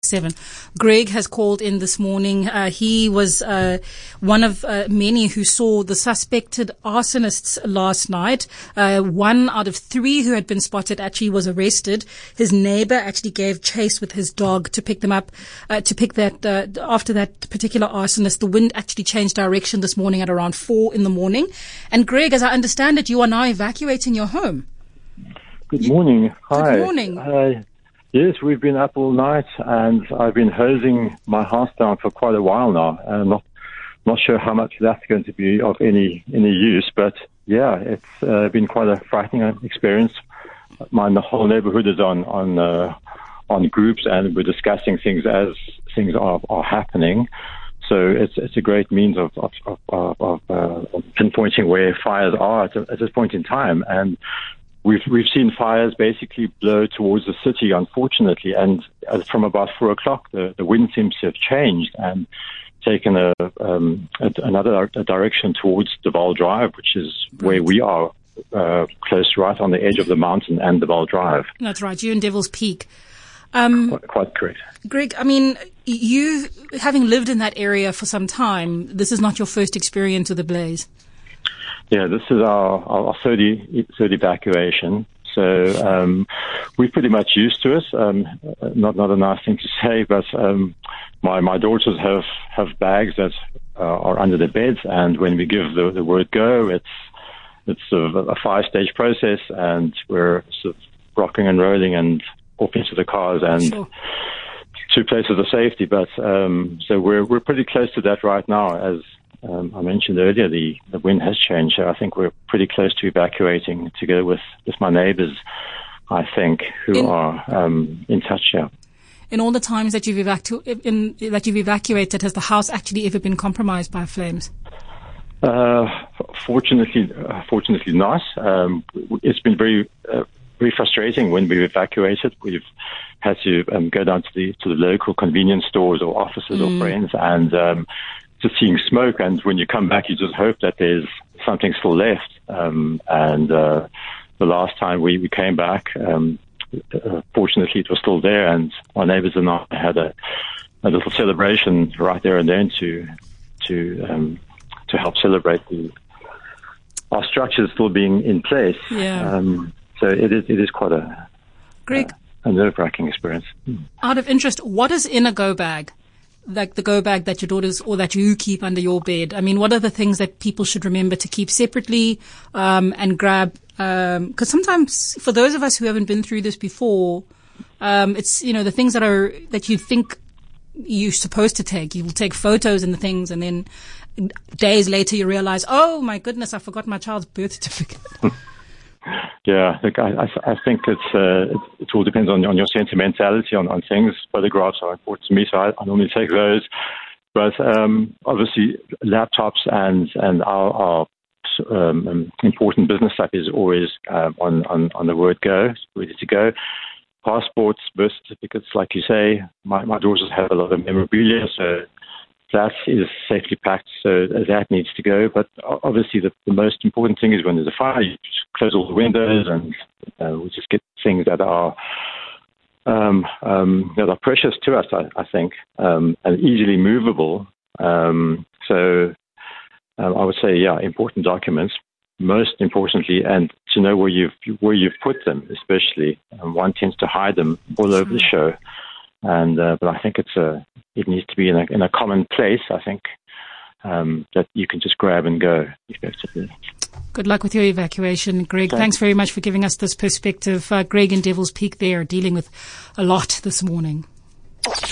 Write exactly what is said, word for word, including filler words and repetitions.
Seven. Greg has called in this morning. Uh, he was uh, one of uh, many who saw the suspected arsonists last night. Uh, one out of three who had been spotted actually was arrested. His neighbor actually gave chase with his dog to pick them up, uh, to pick that, uh, after that particular arsonist. The wind actually changed direction this morning at around four in the morning. And Greg, as I understand it, you are now evacuating your home. Good morning. You, Hi. Good morning. Uh, Yes, we've been up all night, and I've been hosing my house down for quite a while now. I'm not not sure how much that's going to be of any any use, but yeah, it's uh, been quite a frightening experience. My the whole neighbourhood is on on uh, on groups, and we're discussing things as things are, are happening. So it's it's a great means of of of, of, uh, of pinpointing where fires are at, at this point in time, and We've we've seen fires basically blow towards the city, unfortunately, and from about four o'clock, the, the wind seems to have changed and taken a, um, a another a direction towards the Vaal Drive, which is where we are, uh, close right on the edge of the mountain and the Vaal Drive. That's right. You're in Devil's Peak. Um, quite, quite correct. Greg, I mean, you having lived in that area for some time, this is not your first experience with a blaze. Yeah, this is our, our third, third evacuation. So um, we're pretty much used to it. Um, not not a nice thing to say, but um, my my daughters have, have bags that uh, are under their beds, and when we give the, the word go, it's it's sort of a five stage process, and we're sort of rocking and rolling and off into the cars and sure. to places of safety. But um, so we're we're pretty close to that right now. As Um, I mentioned earlier, the, the wind has changed. So I think we're pretty close to evacuating together with, with my neighbours, I think, who in, are um, in touch now. In all the times that you've, evacu- in, that you've evacuated, has the house actually ever been compromised by flames? Uh, fortunately, uh, fortunately not. Um, it's been very, uh, very frustrating when we've evacuated. We've had to um, go down to the to the local convenience stores or offices mm. or friends and um, just seeing smoke, and when you come back, you just hope that there's something still left. Um, and uh, the last time we, we came back, um, uh, fortunately, it was still there, and our neighbours and I had a, a little celebration right there and then to to um, to help celebrate the our structures still being in place. Yeah. Um, so it is it is quite a Greg, uh, a nerve-wracking experience. Out of interest, what is in a go bag? Like the go bag that your daughters or that you keep under your bed? I mean, what are the things that people should remember to keep separately um, and grab? Because um, sometimes for those of us who haven't been through this before, um, it's, you know, the things that are that you think you're supposed to take. You will take photos and the things, and then days later you realize, oh my goodness, I forgot my child's birth certificate. Yeah, look, I, I, I think it's, uh, it, it all depends on, on your sentimentality on, on things. Photographs are important to me, so I, I normally take those. But um, obviously, laptops and and our, our um, important business stuff is always um, on, on, on the word go, ready to go. Passports, birth certificates, like you say. My, my daughters have a lot of memorabilia, so that is safely packed, so that needs to go. But obviously, the, the most important thing is when there's a fire, you just close all the windows, and uh, we just get things that are um, um, that are precious to us, I, I think, um, and easily movable. Um, so um, I would say, yeah, important documents, most importantly, and to know where you've where you've put them, especially. Um, one tends to hide them all over the show. And uh, but I think it's a it needs to be in a in a common place. I think um, that you can just grab and go effectively. Good luck with your evacuation, Greg. Thanks, Thanks very much for giving us this perspective. Uh, Greg in Devil's Peak there dealing with a lot this morning.